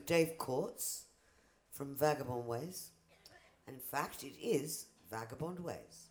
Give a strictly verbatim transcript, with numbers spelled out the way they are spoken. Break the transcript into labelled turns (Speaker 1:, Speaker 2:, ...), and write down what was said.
Speaker 1: Dave Courts from Vagabond Ways. And in fact, it is Vagabond Ways.